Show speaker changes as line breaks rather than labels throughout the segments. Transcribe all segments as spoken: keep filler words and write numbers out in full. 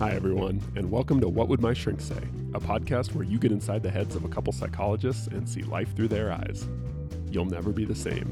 Hi, everyone, and welcome to What Would My Shrink Say, a podcast where you get inside the heads of a couple psychologists and see life through their eyes. You'll never be the same.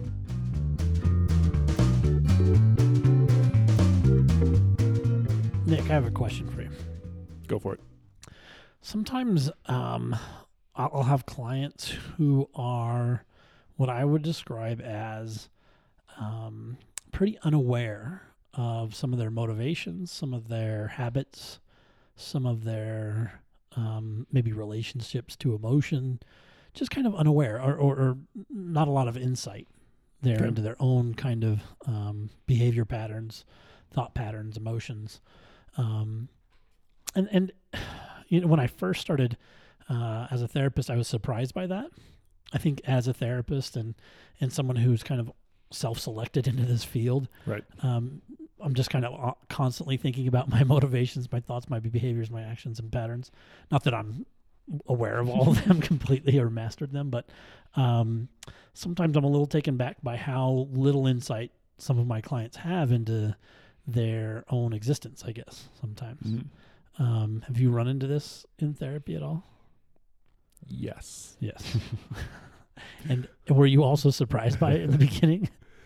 Nick, I have a question for you.
Go for it.
Sometimes um, I'll have clients who are what I would describe as um, pretty unaware of some of their motivations, some of their habits, some of their um, maybe relationships to emotion, just kind of unaware or, or, or not a lot of insight there
Okay.
into their own kind of um, behavior patterns, thought patterns, emotions. Um, and, and, you know, when I first started uh, as a therapist, I was surprised by that. I think as a therapist and, and someone who's kind of self-selected into this field,
Right.
um, I'm just kind of constantly thinking about my motivations, my thoughts, my behaviors, my actions and patterns. Not that I'm aware of all of them completely or mastered them, but um, sometimes I'm a little taken back by how little insight some of my clients have into their own existence, I guess, sometimes.
Mm-hmm.
Um, have you run into this in therapy at all?
Yes.
Yes. And were you also surprised by it in the beginning?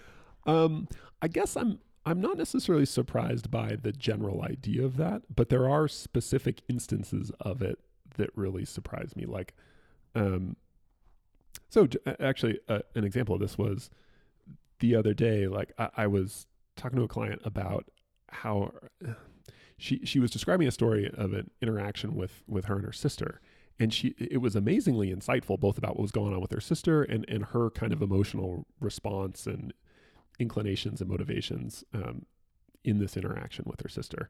Um, I guess I'm I'm not necessarily surprised by the general idea of that, but there are specific instances of it that really surprised me. Like, um, so j- actually, uh, an example of this was the other day. Like, I, I was talking to a client about how she she was describing a story of an interaction with with her and her sister, and she it was amazingly insightful, both about what was going on with her sister and and her kind of emotional response and inclinations and motivations um, in this interaction with her sister.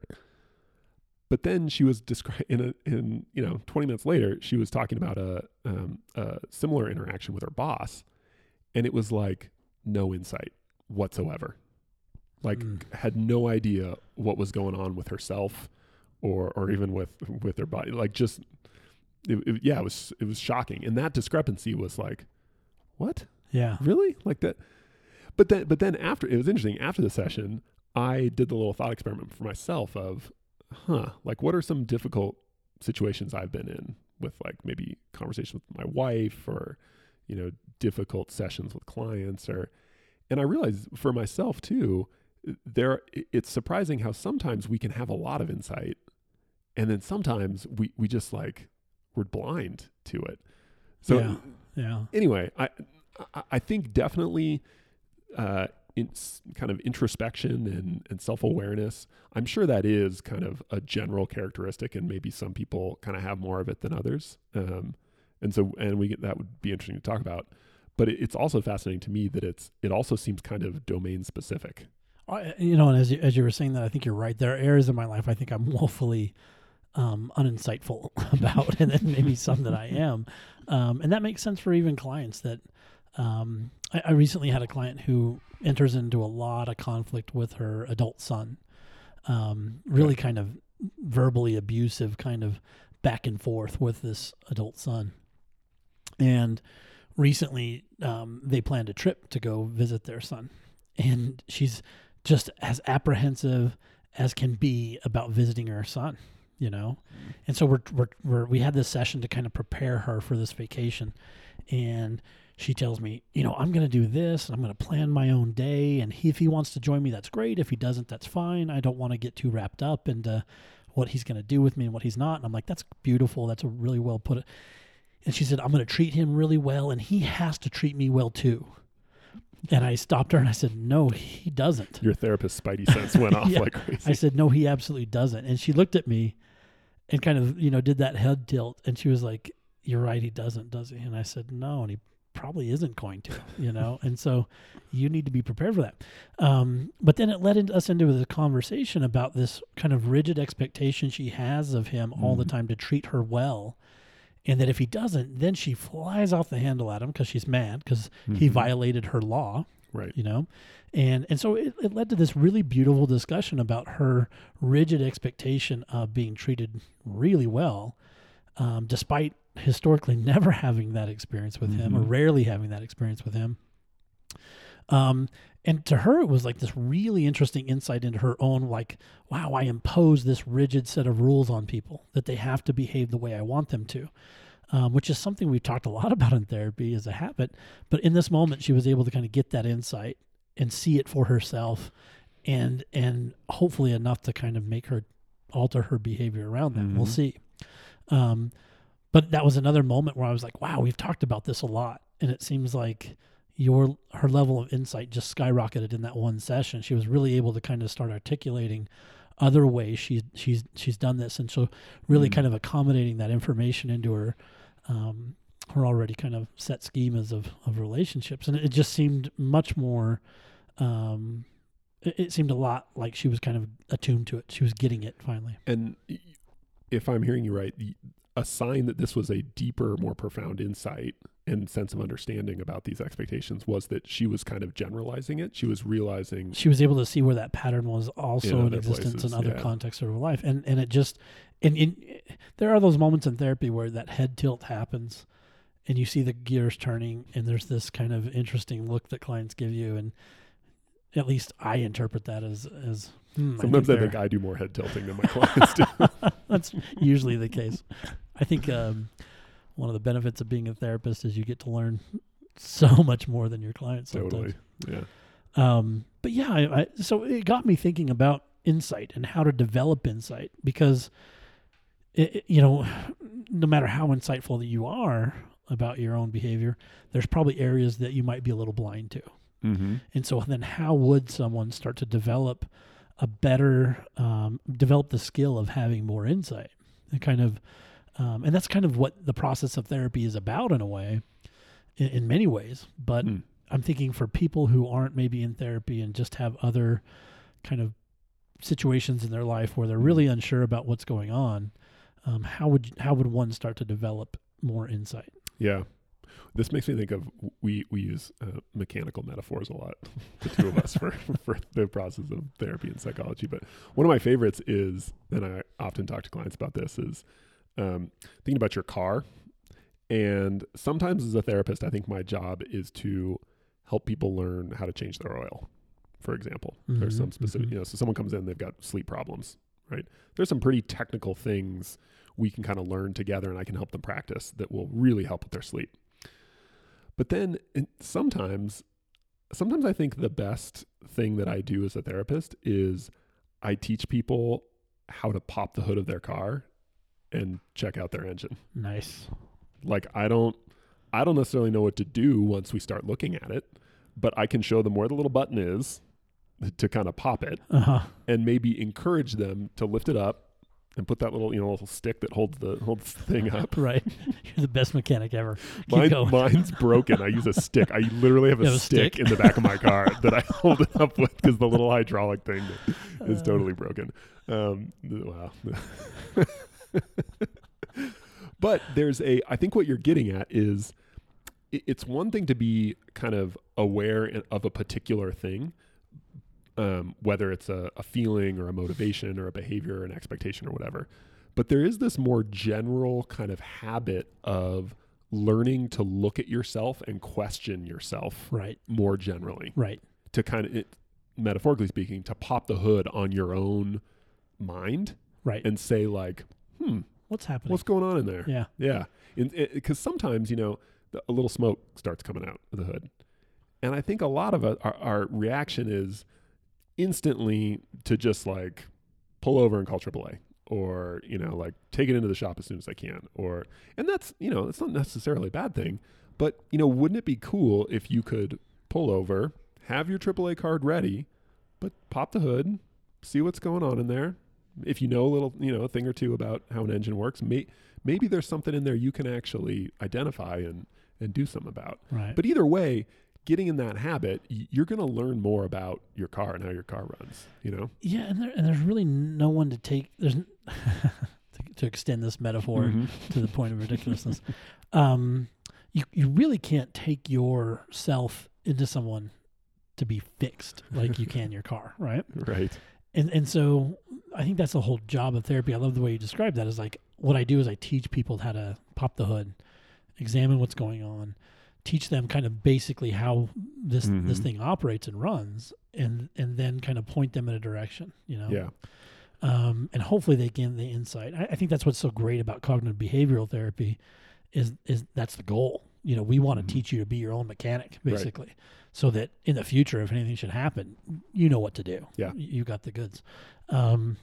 But then she was describing in a, in, you know, twenty minutes later, she was talking about a, um, a similar interaction with her boss. And it was like no insight whatsoever. Like
Mm.
had no idea what was going on with herself or, or even with, with her body. Like just, it, it, yeah, it was, it was shocking. And that discrepancy was like, what?
Yeah.
Really? Like that? But then, but then after, it was interesting, after the session, I did the little thought experiment for myself of, huh, like what are some difficult situations I've been in with like maybe conversation with my wife or, you know, difficult sessions with clients or, and I realized for myself too, there, it's surprising how sometimes we can have a lot of insight and then sometimes we, we just like, we're blind to it. So
yeah. yeah.
anyway, I, I, I think definitely, uh, in kind of introspection and, and self-awareness, I'm sure that is kind of a general characteristic and maybe some people kind of have more of it than others. Um, and so, and we get, that would be interesting to talk about, but it, it's also fascinating to me that it's, it also seems kind of domain specific.
I, you know, and as you, as you were saying that, I think you're right. There are areas of my life I think I'm woefully um, uninsightful about, and then maybe some that I am. Um, and that makes sense for even clients that, Um, I, I recently had a client who enters into a lot of conflict with her adult son, um, really
Okay.
kind of verbally abusive, kind of back and forth with this adult son. And recently, um, they planned a trip to go visit their son, and she's just as apprehensive as can be about visiting her son, you know? And so we're, we're, we're we had this session to kind of prepare her for this vacation, and she tells me, you know, I'm going to do this, and I'm going to plan my own day, and he, if he wants to join me, that's great. If he doesn't, that's fine. I don't want to get too wrapped up into what he's going to do with me and what he's not. And I'm like, that's beautiful. That's a really well put. And she said, I'm going to treat him really well, and he has to treat me well too. And I stopped her, and I said, no, he doesn't.
Your therapist's spidey sense went off
Yeah.
like crazy.
I said, no, he absolutely doesn't. And she looked at me and kind of, you know, did that head tilt, and she was like, you're right, he doesn't, does he? And I said, no, and he probably isn't going to, you know, and so you need to be prepared for that. Um, but then it led in, us into the conversation about this kind of rigid expectation she has of him mm. all the time to treat her well. And that if he doesn't, then she flies off the handle at him because she's mad because mm-hmm. he violated her law,
right?
You know, and and so it, it led to this really beautiful discussion about her rigid expectation of being treated really well, um, despite historically never having that experience with mm-hmm. him or rarely having that experience with him. Um, and to her, it was like this really interesting insight into her own, like, wow, I impose this rigid set of rules on people that they have to behave the way I want them to, um, which is something we've talked a lot about in therapy as a habit. But in this moment, she was able to kind of get that insight and see it for herself, and and hopefully enough to kind of make her alter her behavior around that. Mm-hmm. We'll see. Um, but that was another moment where I was like, wow, we've talked about this a lot, and it seems like your her level of insight just skyrocketed in that one session. She was really able to kind of start articulating other ways she's she's she's done this, and so really mm. kind of accommodating that information into her um, her already kind of set schemas of of relationships, and it just seemed much more. Um, it, it seemed a lot like she was kind of attuned to it. She was getting it finally.
And if I'm hearing you right, a sign that this was a deeper, more profound insight and sense of understanding about these expectations was that she was kind of generalizing it. She was realizing
she was able to see where that pattern was also in, in existence places, in other yeah. contexts of her life. And and it just, and in, there are those moments in therapy where that head tilt happens and you see the gears turning and there's this kind of interesting look that clients give you. And at least I interpret that as, as hmm,
sometimes I think, I think I do more head tilting than my clients do.
That's usually the case. I think, um, one of the benefits of being a therapist is you get to learn so much more than your clients sometimes.
Totally, yeah.
Um, but yeah, I, I, so it got me thinking about insight and how to develop insight, because, it, it, you know, no matter how insightful that you are about your own behavior, there's probably areas that you might be a little blind to.
Mm-hmm.
And so then how would someone start to develop a better, um, develop the skill of having more insight and kind of, Um, and that's kind of what the process of therapy is about in a way, in, in many ways. But mm. I'm thinking for people who aren't maybe in therapy and just have other kind of situations in their life where they're really unsure about what's going on, um, how would how would one start to develop more insight?
Yeah. This makes me think of, we, we use uh, mechanical metaphors a lot, the two of us, for, for the process of therapy and psychology. But one of my favorites is, and I often talk to clients about this, is Um, thinking about your car. And sometimes as a therapist, I think my job is to help people learn how to change their oil, for example. Mm-hmm, There's some specific, mm-hmm. you know, so someone comes in, they've got sleep problems, right? There's some pretty technical things we can kind of learn together, and I can help them practice that will really help with their sleep. But then it, sometimes, sometimes I think the best thing that I do as a therapist is I teach people how to pop the hood of their car and check out their engine.
Nice.
Like I don't, I don't necessarily know what to do once we start looking at it, but I can show them where the little button is to kind of pop it,
uh-huh.
and maybe encourage them to lift it up and put that little, you know, little stick that holds the holds the thing up.
Right. You're the best mechanic ever. Keep
Mine,
going.
Mine's broken. I use a stick. I literally have a, have a stick, stick in the back of my car that I hold it up with because the little hydraulic thing is uh. totally broken. Um, wow. But there's a, I think what you're getting at is it, it's one thing to be kind of aware of a particular thing, um, whether it's a, a feeling or a motivation or a behavior or an expectation or whatever. But there is this more general kind of habit of learning to look at yourself and question yourself
right.
more generally.
Right.
To kind of, it, metaphorically speaking, to pop the hood on your own mind.
Right.
And say like, hmm,
what's happening?
What's going on in there?
Yeah.
Yeah. Because sometimes, you know, the, a little smoke starts coming out of the hood. And I think a lot of it, our, our reaction is instantly to just like pull over and call triple A, or, you know, like take it into the shop as soon as I can. Or, and that's, you know, it's not necessarily a bad thing, but, you know, wouldn't it be cool if you could pull over, have your triple A card ready, but pop the hood, see what's going on in there. If you know a little, you know, a thing or two about how an engine works, may, maybe there's something in there you can actually identify and, and do something about.
Right.
But either way, getting in that habit, you're going to learn more about your car and how your car runs, you know?
Yeah. And, there, and there's really no one to take, there's to, to extend this metaphor mm-hmm. to the point of ridiculousness. Um, you, you really can't take yourself into someone to be fixed like you can your car, right?
Right.
And and so I think that's the whole job of therapy. I love the way you describe that. Is like what I do is I teach people how to pop the hood, examine what's going on, teach them kind of basically how this
Mm-hmm.
this thing operates and runs, and and then kind of point them in a direction, you know.
Yeah.
Um, and hopefully they gain the insight. I, I think that's what's so great about cognitive behavioral therapy, is is that's the goal. You know, we want to
Mhm.
teach you to be your own mechanic, basically, so that in the future, if anything should happen, you know what to do.
Yeah.
Y- you got the goods. Um,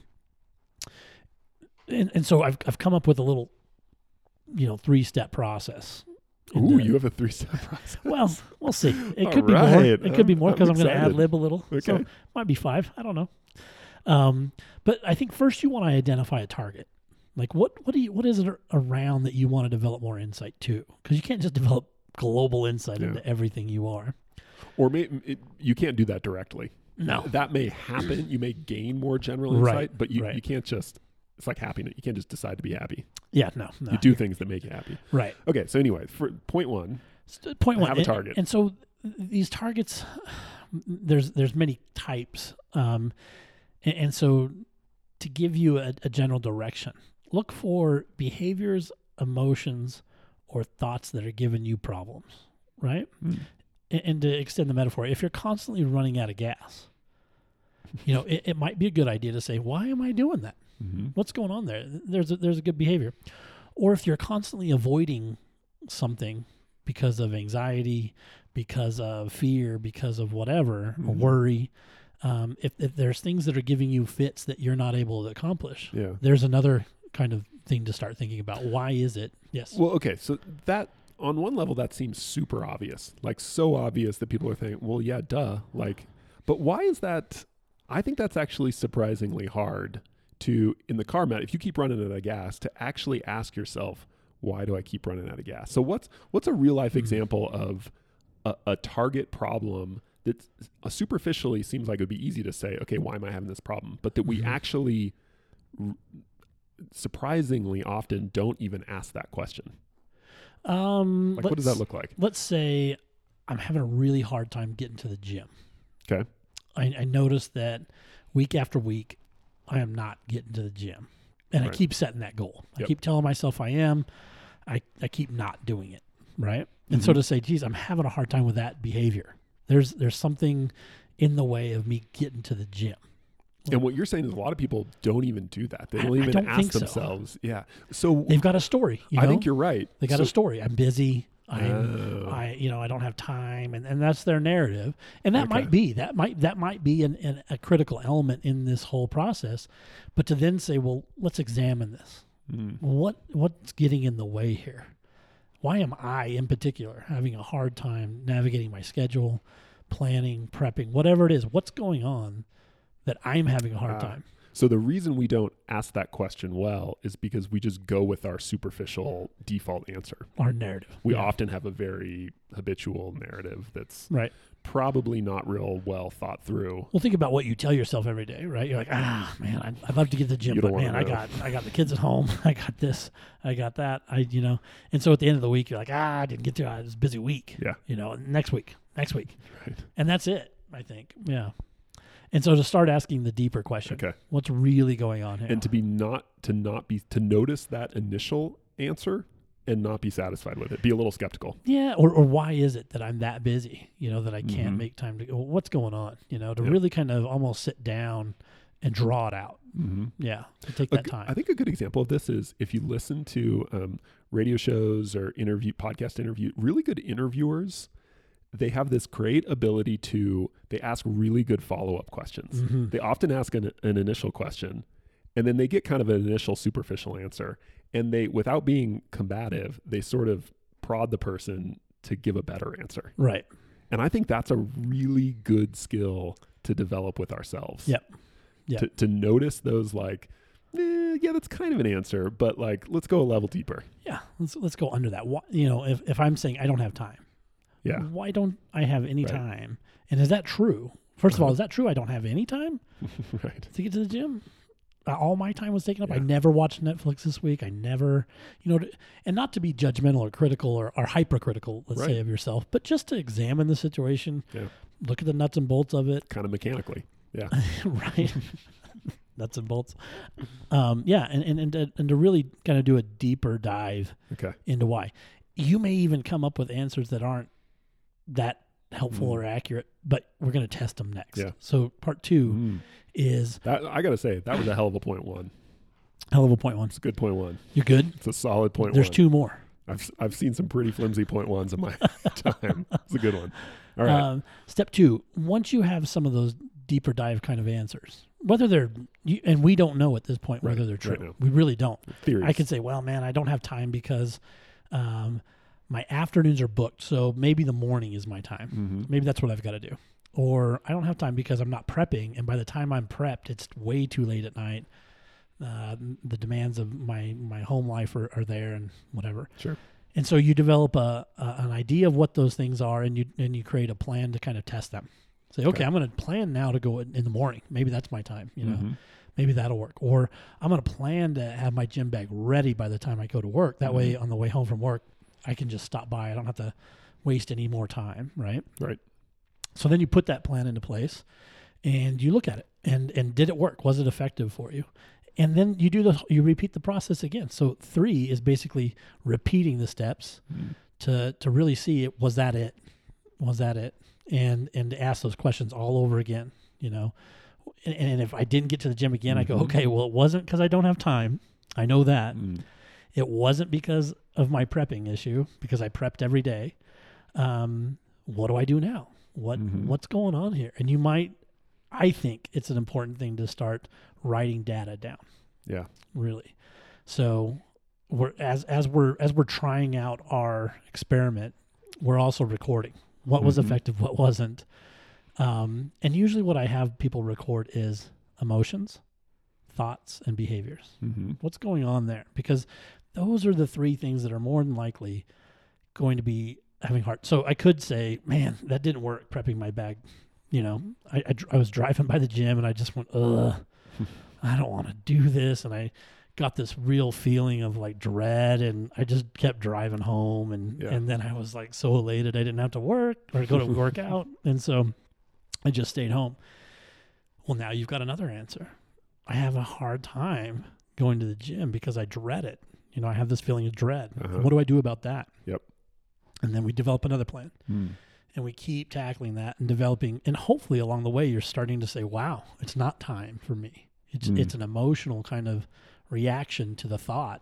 and and so I've I've come up with a little, you know, three step process. And,
Ooh,
uh,
you have a three step process.
well, we'll see. It
All
could be more.
right.
It could be more
I'm-
because
I'm
I'm, going to
excited.
ad lib a little.
Okay.
So might be five. I don't know. Um, but I think first you want to identify a target. Like what what do you what is it around that you want to develop more insight to? Because you can't just develop global insight
Yeah.
into everything you are.
Or may, it, you can't do that directly.
No.
That may happen. You may gain more general
Right,
insight, but you,
right.
you can't just, it's like happiness. You can't just decide to be happy.
Yeah. No. No.
You do things that make you happy.
Right.
Okay. So anyway, for point one,
So, point one.
Have a
and-
target.
And, so these targets, there's there's many types, um, and, and so to give you a, a general direction, look for behaviors, emotions, or thoughts that are giving you problems, right?
Mm.
And, and to extend the metaphor, if you're constantly running out of gas, you know, it, it might be a good idea to say, why am I doing that?
mm-hmm.
What's going on there? There's a, there's a good behavior. Or if you're constantly avoiding something because of anxiety, because of fear, because of whatever, or
Mhm.
worry, um, if, if there's things that are giving you fits that you're not able to accomplish,
Yeah.
there's another kind of thing to start thinking about. Why is it? Yes.
Well, okay. So that, on one level, that seems super obvious, like so obvious that people are thinking, well, yeah, duh. Like, but why is that? I think that's actually surprisingly hard to, in the car, Matt, if you keep running out of gas, to actually ask yourself, why do I keep running out of gas? So what's, what's a real life
Mhm.
example of a, a target problem that uh, superficially seems like it would be easy to say, okay, why am I having this problem? But that we
Mhm.
actually r- surprisingly often don't even ask that question.
Um,
Like, what does that
let's-
look like?
Let's say I'm having a really hard time getting to the gym.
Okay.
I, I noticed that week after week, I am not getting to the gym. And
Right.
I keep setting that goal. I
Yep.
keep telling myself I am. I, I keep not doing it. Right. And so
Mhm.
to say, geez, I'm having a hard time with that behavior. There's there's something in the way of me getting to the gym.
And what you're saying is a lot of people don't even do that. They
I-
don't
I
even
don't
ask
think so.
themselves. Yeah. So
They've got a story. You know?
I think you're right.
They got
So-
a story. I'm busy. I'm,
Oh.
I, you know, I don't have time, and, and that's their narrative, and that
Okay.
might be that might that might be an, an, a critical element in this whole process. But to then say, well, let's examine this.
Mm.
What what's getting in the way here? Why am I, in particular, having a hard time navigating my schedule, planning, prepping, whatever it is? What's going on that I'm having a hard
Ah.
time?
So the reason we don't ask that question well is because we just go with our superficial default answer.
Our narrative.
We
Yeah.
often have a very habitual narrative that's
Right.
probably not real well thought through.
Well, think about what you tell yourself every day, right? You're like, ah, man, I'd, I'd love to get to the gym,
You
but
don't wanna
man, I
know.
got, I got the kids at home. I got this, I got that. I, you know, and so at the end of the week, you're like, ah, I didn't get to. It was a busy week.
Yeah.
You know, next week, next week,
Right.
and that's it. I think, yeah. And so to start asking the deeper question,
Okay.
what's really going on here?
And to be not to not be to notice that initial answer and not be satisfied with it. Be a little skeptical.
yeah, or or why is it that I'm that busy? You know, that I can't
Mhm.
make time to. Well, what's going on? You know, to
Yeah.
really kind of almost sit down and draw it out.
Mm-hmm.
Yeah, to take
A
that
g-
time.
I think a good example of this is if you listen to um, radio shows or interview podcast interview, really good interviewers, they have this great ability to, they ask really good follow-up questions.
Mhm.
They often ask an, an initial question and then they get kind of an initial superficial answer. And they, without being combative, they sort of prod the person to give a better answer.
Right.
And I think that's a really good skill to develop with ourselves.
Yep. Yep.
To, to notice those like, eh, yeah, that's kind of an answer, but like, let's go a level deeper.
Yeah, let's let's go under that. Why, you know, if, if I'm saying I don't have time,
Yeah.
why don't I have any
Right.
time? And is that true? First of all,
Uh-huh.
is that true? I don't have any time
Right.
to get to the gym. Uh, all my time was taken up. I
Yeah.
never watched Netflix this week. I never, you know, to, and not to be judgmental or critical or, or hypercritical, let's say,
Right.
of yourself, but just to examine the situation,
Yeah.
look at the nuts and bolts of it,
Kind of mechanically. Yeah.
right? Nuts and bolts. Um, yeah, and and and to, and to really kind of do a deeper dive
Okay.
into why. You may even come up with answers that aren't that helpful
Mm.
or accurate, but we're going to test them next.
Yeah.
So part two
Mm.
is
That, I got to say, that was a hell of a point one.
hell of a point one.
It's a good point one.
You're good?
It's a solid point
There's
one.
two more.
I've I've seen some pretty flimsy point ones in my time. It's a good one. All right.
Um, step two, once you have some of those deeper dive kind of answers, whether they're, you, and we don't know at this point whether
Right,
they're true.
right now.
We really don't.
Theories.
I could say, well, man, I don't have time because um, my afternoons are booked. So maybe the morning is my time.
Mm-hmm.
Maybe that's what I've got to do. Or I don't have time because I'm not prepping. And by the time I'm prepped, it's way too late at night. Uh, the demands of my, my home life are, are there and whatever.
Sure.
And so you develop a, a an idea of what those things are, and you and you create a plan to kind of test them. Say, okay,
Okay.
I'm going to plan now to go in, in the morning. Maybe that's my time. You know,
Mhm.
maybe that'll work. Or I'm going to plan to have my gym bag ready by the time I go to work. That way, on the way home from work, I can just stop by. I don't have to waste any more time. Right.
Right.
So then you put that plan into place, and you look at it. And and did it work? Was it effective for you? And then you do the you repeat the process again. So three is basically repeating the steps
Mm.
to to really see it. Was that it? Was that it? And and to ask those questions all over again. You know, and, and if I didn't get to the gym again, I go,
Mhm.
okay, well, it wasn't because I don't have time. I know that.
Mm.
It wasn't because of my prepping issue, because I prepped every day. Um, what do I do now? What
Mhm.
what's going on here? And you might, I think it's an important thing to start writing data down.
Yeah.
Really. So we're as as we're as we're trying out our experiment, we're also recording what was
Mhm.
effective, what wasn't. Um, and usually what I have people record is emotions, thoughts, and behaviors.
Mm-hmm.
What's going on there? Because those are the three things that are more than likely going to be having heart. So I could say, man, that didn't work prepping my bag. You know, I, I, dr- I was driving by the gym and I just went, ugh, I don't want to do this. And I got this real feeling of like dread, and I just kept driving home. And,
Yeah.
and then I was like so elated I didn't have to work or go to work out. And so I just stayed home. Well, now you've got another answer. I have a hard time going to the gym because I dread it. You know, I have this feeling of dread.
Uh-huh.
What do I do about that?
Yep.
And then we develop another plan.
Mm.
And we keep tackling that and developing. And hopefully along the way, you're starting to say, wow, it's not time for me. It's
Mm.
it's an emotional kind of reaction to the thought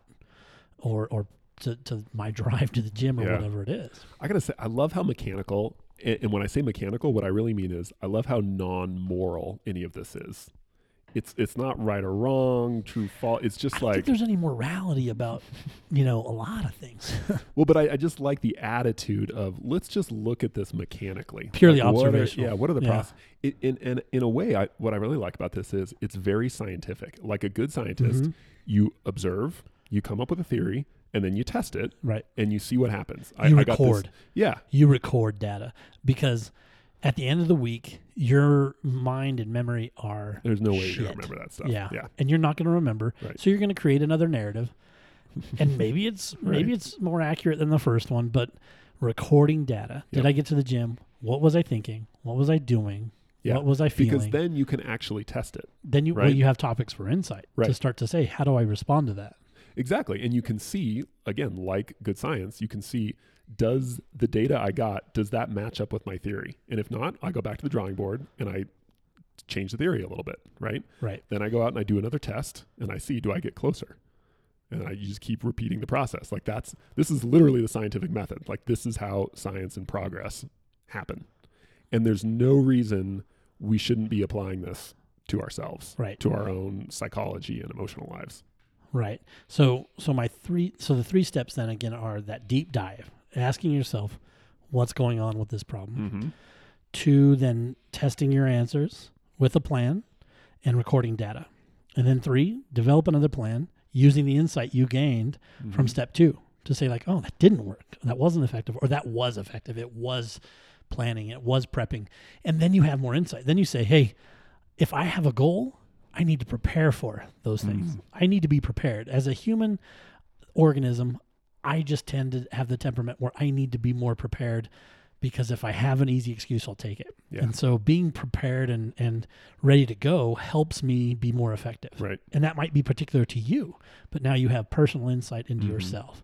or or to, to my drive to the gym or
Yeah.
whatever it is.
I gotta say, I love how mechanical, and, and when I say mechanical, what I really mean is I love how non-moral any of this is. It's it's not right or wrong, true, false. It's
I
just
don't
like,
think there's any morality about, you know, a lot of things.
well, but I, I just like the attitude of let's just look at this mechanically,
Purely
Like, what are-
observational.
yeah, what are the
Yeah.
process? It, in and in a way, I, what I really like about this is it's very scientific. Like a good scientist,
Mhm.
you observe, you come up with a theory, and then you test it,
Right.
and you see what happens.
You
I, I got this-
record.
yeah,
You record data because at the end of the week, your mind and memory are
there's no way you're
shit.
gonna remember that stuff.
Yeah.
yeah,
And you're not going to remember.
Right.
So you're going to create another narrative. And maybe it's maybe
Right.
it's more accurate than the first one, but recording data. Did
Yep.
I get to the gym? What was I thinking? What was I doing?
Yeah.
What was I feeling?
because then you can actually test it.
then you well,
right.
you have topics for insight to
Right.
start to say, how do I respond to that?
Exactly. And you can see, again, like good science, you can see, does the data I got, does that match up with my theory? And if not, I go back to the drawing board and I change the theory a little bit, right?
Right.
Then I go out and I do another test and I see, do I get closer? And I you just keep repeating the process. Like that's, this is literally the scientific method. Like this is how science and progress happen. And there's no reason we shouldn't be applying this to ourselves,
Right.
to our own psychology and emotional lives.
Right. So so my three so the three steps then again are that deep dive, asking yourself what's going on with this problem.
Mm-hmm.
Two, then testing your answers with a plan and recording data. And then three, develop another plan using the insight you gained
Mm-hmm.
from step two to say like, oh, that didn't work. That wasn't effective, or that was effective. It was planning. It was prepping. And then you have more insight. Then you say, hey, if I have a goal, I need to prepare for those things.
Mm.
I need to be prepared. As a human organism, I just tend to have the temperament where I need to be more prepared, because if I have an easy excuse, I'll take it.
Yeah.
And so being prepared and, and ready to go helps me be more effective.
Right.
And that might be particular to you, but now you have personal insight into
Mhm.
yourself.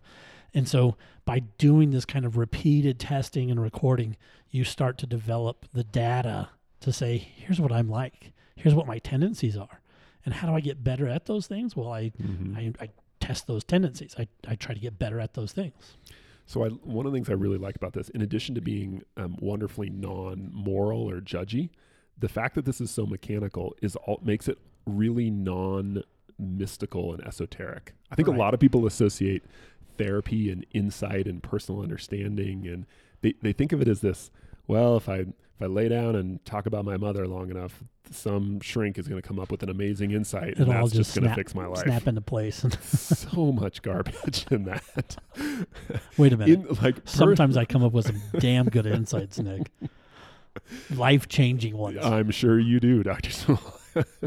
And so by doing this kind of repeated testing and recording, you start to develop the data to say, here's what I'm like. Here's what my tendencies are. And how do I get better at those things? Well, I mm-hmm. I, I test those tendencies. I, I try to get better at those things.
So I, one of the things I really like about this, in addition to being um, wonderfully non-moral or judgy, the fact that this is so mechanical is all, makes it really non-mystical and esoteric. I think right. a lot of people associate therapy and insight and personal understanding, and they, they think of it as this, well, if I if I lay down and talk about my mother long enough, some shrink is going to come up with an amazing insight,
It'll
and that's
just,
just going to fix my life.
Snap into place.
So much garbage in that.
Wait a minute.
In, like,
Sometimes per- I come up with some damn good insights, Nick. Life-changing ones.
I'm sure you do, Doctor Small.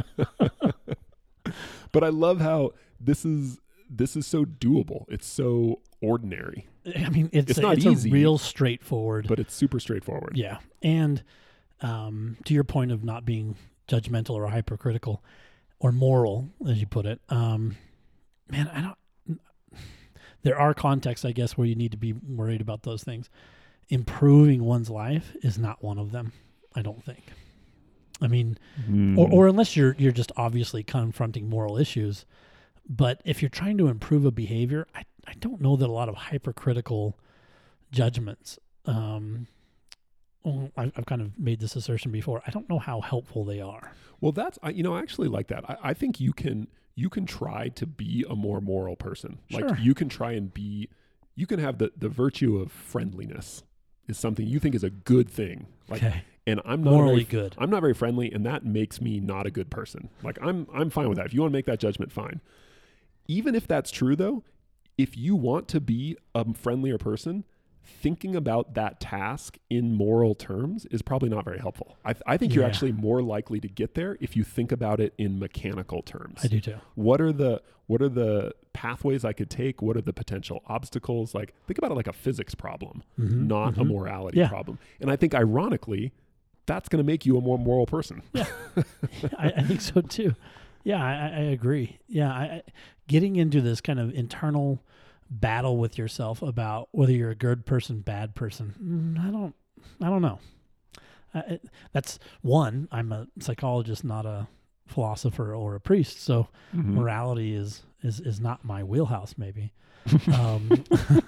But I love how this is this is so doable. It's so ordinary.
I mean, it's,
it's
a,
not
it's
easy,
a real straightforward.
But it's super straightforward.
Yeah. And um, to your point of not being judgmental or hypercritical or moral, as you put it, um, man, I don't... There are contexts, I guess, where you need to be worried about those things. Improving one's life is not one of them, I don't think. I mean, mm. or, or unless you're you're just obviously confronting moral issues. But if you're trying to improve a behavior, I, I don't know that a lot of hypercritical judgments, um, well, I've, I've kind of made this assertion before, I don't know how helpful they are.
Well, that's, I, you know, I actually like that. I, I think you can, you can try to be a more moral person. Like
Sure.
you can try and be, you can have the, the virtue of friendliness is something you think is a good thing. Like,
okay.
And I'm not
morally
very,
good.
I'm not very friendly, and that makes me not a good person. Like I'm, I'm fine with that. If you want to make that judgment, fine. Even if that's true, though, if you want to be a friendlier person, thinking about that task in moral terms is probably not very helpful. I, th- I think
Yeah.
you're actually more likely to get there if you think about it in mechanical terms.
I do too.
What are the what are the pathways I could take? What are the potential obstacles? Like think about it like a physics problem,
Mm-hmm,
not
mm-hmm.
a morality
Yeah.
problem. And I think ironically, that's going to make you a more moral person.
Yeah, I, I think so too. Yeah, I, I agree. Yeah, I, I, getting into this kind of internal battle with yourself about whether you're a good person, bad person, mm, I don't, I don't know. Uh, it, that's one. I'm a psychologist, not a philosopher or a priest, so
Mm-hmm.
morality is is is not my wheelhouse. Maybe um,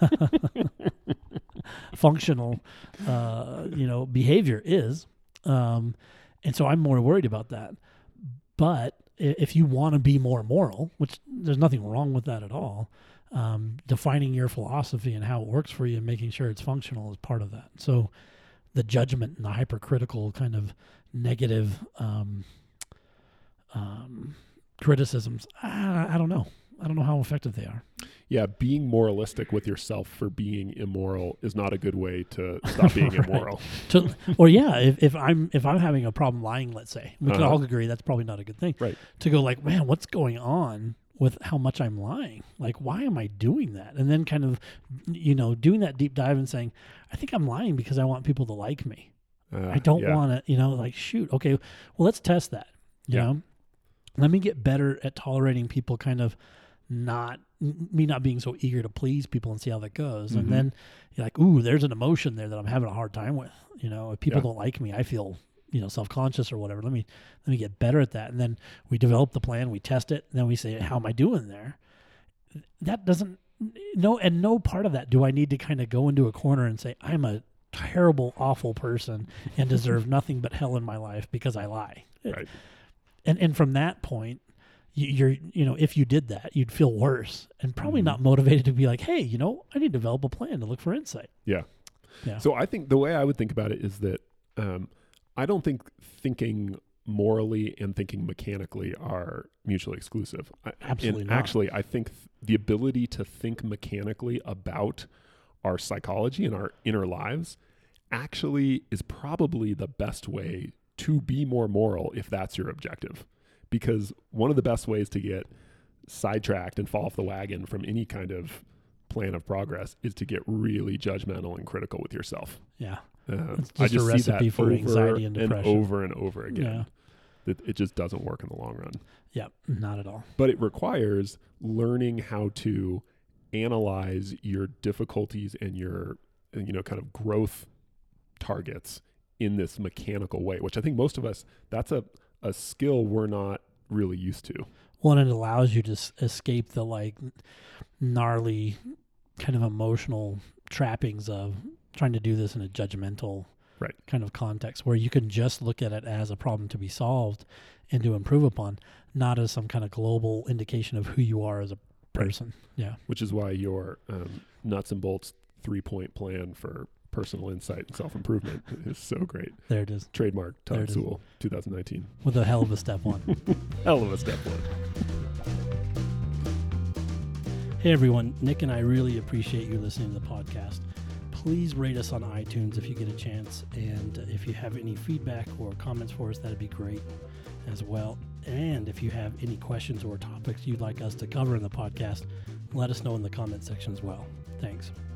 functional, uh, you know, behavior is, um, and so I'm more worried about that. But if you want to be more moral, which there's nothing wrong with that at all, um, defining your philosophy and how it works for you and making sure it's functional is part of that. So the judgment and the hypercritical kind of negative um, um, criticisms, I, I don't know. I don't know how effective they are.
Yeah, being moralistic with yourself for being immoral is not a good way to stop being
Right.
immoral.
To, or yeah, if, if I'm if I'm having a problem lying, let's say, we can
Uh-huh.
all agree that's probably not a good thing.
Right.
To go like, man, what's going on with how much I'm lying? Like, why am I doing that? And then kind of, you know, doing that deep dive and saying, I think I'm lying because I want people to like me.
Uh,
I don't
yeah.
want to, you know, like, shoot, okay, well, let's test that. You
Yeah.
know, let me get better at tolerating people kind of not, n- me not being so eager to please people and see how that goes.
Mhm.
And then you're like, ooh, there's an emotion there that I'm having a hard time with. You know, if people
Yeah.
don't like me, I feel, you know, self-conscious or whatever. Let me, let me get better at that. And then we develop the plan, we test it, and then we say, how am I doing there? That doesn't, no, and no part of that do I need to kind of go into a corner and say, I'm a terrible, awful person and deserve nothing but hell in my life because I lie.
Right.
And and from that point, you, you're, you know, if you did that, you'd feel worse and probably
Mhm.
not motivated to be like, hey, you know, I need to develop a plan to look for insight.
Yeah.
Yeah.
So I think the way I would think about it is that um, I don't think thinking morally and thinking mechanically are mutually exclusive. I,
Absolutely
and
not.
Actually, I think th- the ability to think mechanically about our psychology and our inner lives actually is probably the best way to be more moral if that's your objective. Because one of the best ways to get sidetracked and fall off the wagon from any kind of plan of progress is to get really judgmental and critical with yourself.
Yeah.
Uh,
It's
I
just a
just see
recipe
that
for
over
anxiety and depression.
over and over again.
Yeah.
That it just doesn't work in the long run.
Yeah. Not at all.
But it requires learning how to analyze your difficulties and your, you know, kind of growth targets in this mechanical way, which I think most of us, that's a, a skill we're not really used to.
One, it allows you to s- escape the like gnarly kind of emotional trappings of trying to do this in a judgmental
right.
kind of context, where you can just look at it as a problem to be solved and to improve upon, not as some kind of global indication of who you are as a person. Right. Yeah.
Which is why your um, nuts and bolts three-point plan for personal insight and self-improvement is so great.
There it is.
Trademark Todd Sewell, twenty nineteen.
With a hell of a step one.
Hell of a step one.
Hey everyone, Nick and I really appreciate you listening to the podcast. Please rate us on iTunes if you get a chance, and if you have any feedback or comments for us, that'd be great as well. And if you have any questions or topics you'd like us to cover in the podcast, let us know in the comment section as well. Thanks.